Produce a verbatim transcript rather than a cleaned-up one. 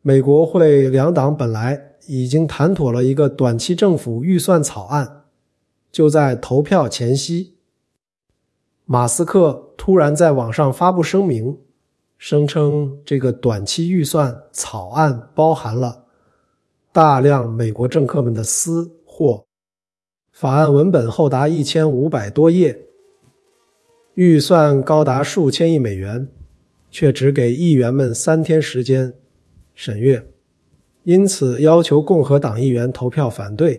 美国会两党本来已经谈妥了一个短期政府预算草案，就在投票前夕，马斯克突然在网上发布声明，声称这个短期预算草案包含了大量美国政客们的私货，法案文本厚达一千五百多页，预算高达数千亿美元，却只给议员们三天时间审阅，因此要求共和党议员投票反对。